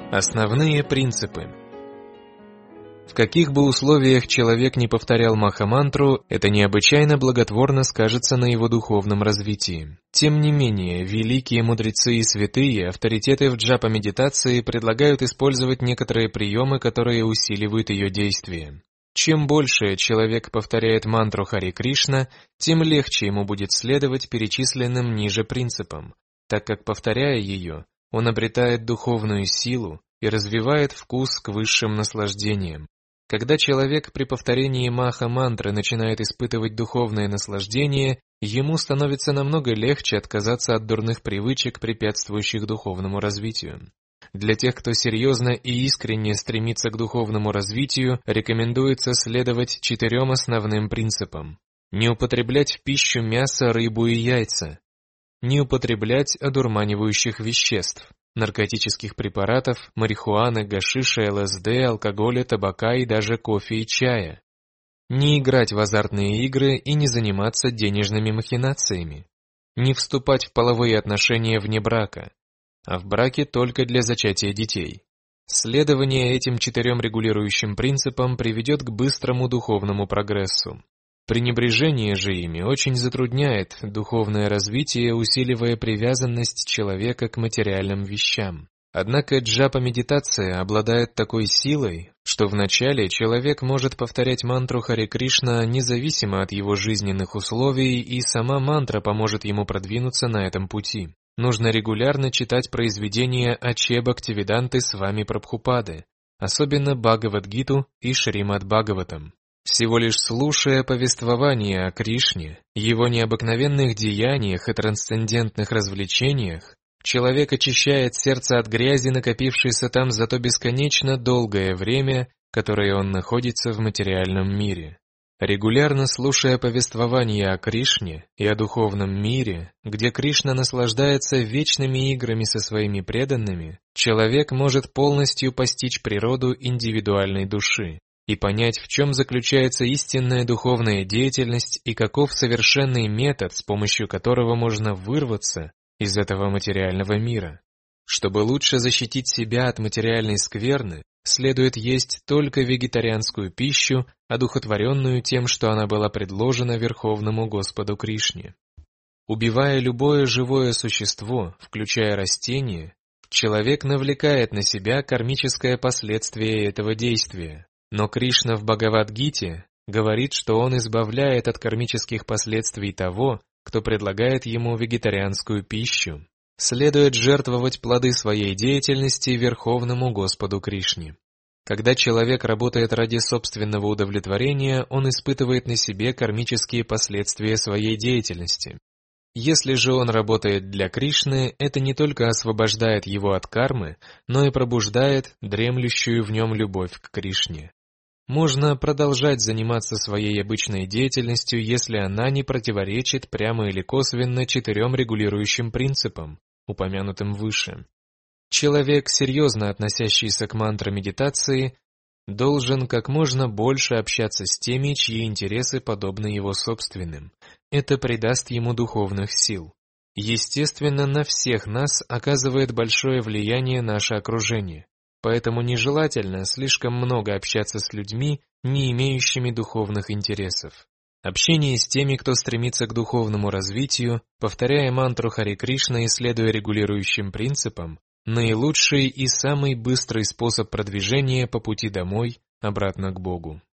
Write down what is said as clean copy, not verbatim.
Основные принципы. В каких бы условиях человек не повторял Маха-мантру, это необычайно благотворно скажется на его духовном развитии. Тем не менее, великие мудрецы и святые, авторитеты в джапа-медитации предлагают использовать некоторые приемы, которые усиливают ее действие. Чем больше человек повторяет мантру Харе Кришна, тем легче ему будет следовать перечисленным ниже принципам, так как, повторяя ее, он обретает духовную силу и развивает вкус к высшим наслаждениям. Когда человек при повторении Маха-мантры начинает испытывать духовное наслаждение, ему становится намного легче отказаться от дурных привычек, препятствующих духовному развитию. Для тех, кто серьезно и искренне стремится к духовному развитию, рекомендуется следовать 4 основным принципам. Не употреблять в пищу мясо, рыбу и яйца. Не употреблять одурманивающих веществ, наркотических препаратов, марихуаны, гашиша, ЛСД, алкоголя, табака и даже кофе и чая. Не играть в азартные игры и не заниматься денежными махинациями. Не вступать в половые отношения вне брака, а в браке только для зачатия детей. Следование этим 4 регулирующим принципам приведет к быстрому духовному прогрессу. Пренебрежение же ими очень затрудняет духовное развитие, усиливая привязанность человека к материальным вещам. Однако джапа-медитация обладает такой силой, что вначале человек может повторять мантру Харе Кришна независимо от его жизненных условий, и сама мантра поможет ему продвинуться на этом пути. Нужно регулярно читать произведения Аче Бхактивиданты Свами Прабхупады, особенно Бхагавад-гиту и Шримад Бхагаватам. Всего лишь слушая повествование о Кришне, его необыкновенных деяниях и трансцендентных развлечениях, человек очищает сердце от грязи, накопившейся там за то бесконечно долгое время, которое он находится в материальном мире. Регулярно слушая повествование о Кришне и о духовном мире, где Кришна наслаждается вечными играми со своими преданными, человек может полностью постичь природу индивидуальной души и понять, в чем заключается истинная духовная деятельность и каков совершенный метод, с помощью которого можно вырваться из этого материального мира. Чтобы лучше защитить себя от материальной скверны, следует есть только вегетарианскую пищу, одухотворенную тем, что она была предложена Верховному Господу Кришне. Убивая любое живое существо, включая растения, человек навлекает на себя кармическое последствие этого действия. Но Кришна в Бхагавад-гите говорит, что он избавляет от кармических последствий того, кто предлагает ему вегетарианскую пищу. Следует жертвовать плоды своей деятельности Верховному Господу Кришне. Когда человек работает ради собственного удовлетворения, он испытывает на себе кармические последствия своей деятельности. Если же он работает для Кришны, это не только освобождает его от кармы, но и пробуждает дремлющую в нем любовь к Кришне. Можно продолжать заниматься своей обычной деятельностью, если она не противоречит прямо или косвенно 4 регулирующим принципам, упомянутым выше. Человек, серьезно относящийся к мантра-медитации, должен как можно больше общаться с теми, чьи интересы подобны его собственным. Это придаст ему духовных сил. Естественно, на всех нас оказывает большое влияние наше окружение. Поэтому нежелательно слишком много общаться с людьми, не имеющими духовных интересов. Общение с теми, кто стремится к духовному развитию, повторяя мантру Харе Кришна и следуя регулирующим принципам, наилучший и самый быстрый способ продвижения по пути домой, обратно к Богу.